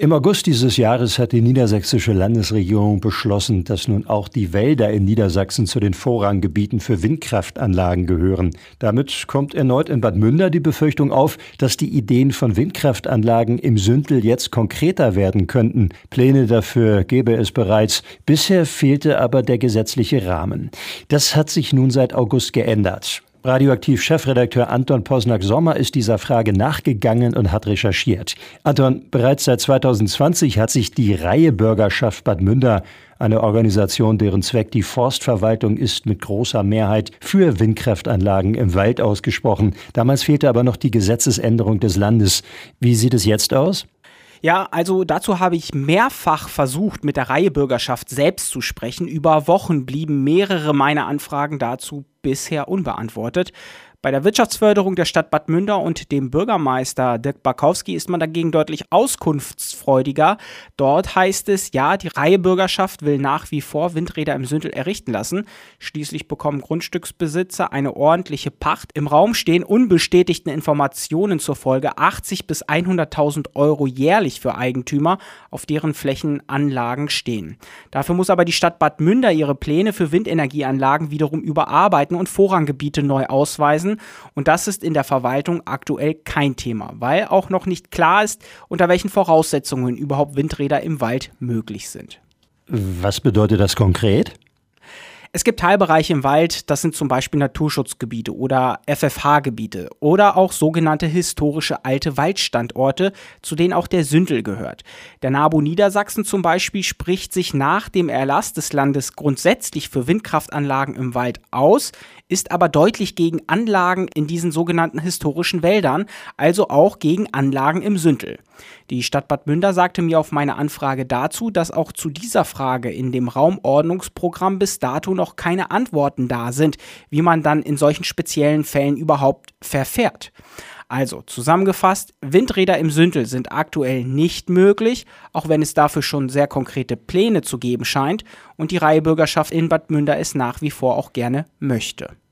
Im August dieses Jahres hat die niedersächsische Landesregierung beschlossen, dass nun auch die Wälder in Niedersachsen zu den Vorranggebieten für Windkraftanlagen gehören. Damit kommt erneut in Bad Münder die Befürchtung auf, dass die Ideen von Windkraftanlagen im Sündl jetzt konkreter werden könnten. Pläne dafür gäbe es bereits. Bisher fehlte aber der gesetzliche Rahmen. Das hat sich nun seit August geändert. Radioaktiv-Chefredakteur Anton Posnack-Sommer ist dieser Frage nachgegangen und hat recherchiert. Anton, bereits seit 2020 hat sich die Reihe-Bürgerschaft Bad Münder, eine Organisation, deren Zweck die Forstverwaltung ist, mit großer Mehrheit für Windkraftanlagen im Wald ausgesprochen. Damals fehlte aber noch die Gesetzesänderung des Landes. Wie sieht es jetzt aus? Ja, also dazu habe ich mehrfach versucht, mit der Reihe-Bürgerschaft selbst zu sprechen. Über Wochen blieben mehrere meiner Anfragen dazu bisher unbeantwortet. Bei der Wirtschaftsförderung der Stadt Bad Münder und dem Bürgermeister Dirk Barkowski ist man dagegen deutlich auskunftsfreudiger. Dort heißt es, ja, die Reihe-Bürgerschaft will nach wie vor Windräder im Sündl errichten lassen. Schließlich bekommen Grundstücksbesitzer eine ordentliche Pacht. Im Raum stehen unbestätigten Informationen zur Folge 80.000 bis 100.000 Euro jährlich für Eigentümer, auf deren Flächen Anlagen stehen. Dafür muss aber die Stadt Bad Münder ihre Pläne für Windenergieanlagen wiederum überarbeiten und Vorranggebiete neu ausweisen. Und das ist in der Verwaltung aktuell kein Thema, weil auch noch nicht klar ist, unter welchen Voraussetzungen überhaupt Windräder im Wald möglich sind. Was bedeutet das konkret? Es gibt Teilbereiche im Wald, das sind zum Beispiel Naturschutzgebiete oder FFH-Gebiete oder auch sogenannte historische alte Waldstandorte, zu denen auch der Sündl gehört. Der NABU Niedersachsen zum Beispiel spricht sich nach dem Erlass des Landes grundsätzlich für Windkraftanlagen im Wald aus, ist aber deutlich gegen Anlagen in diesen sogenannten historischen Wäldern, also auch gegen Anlagen im Sündl. Die Stadt Bad Münder sagte mir auf meine Anfrage dazu, dass auch zu dieser Frage in dem Raumordnungsprogramm bis dato noch keine Antworten da sind, wie man dann in solchen speziellen Fällen überhaupt verfährt. Also zusammengefasst, Windräder im Sündl sind aktuell nicht möglich, auch wenn es dafür schon sehr konkrete Pläne zu geben scheint und die Reihe-Bürgerschaft in Bad Münder es nach wie vor auch gerne möchte.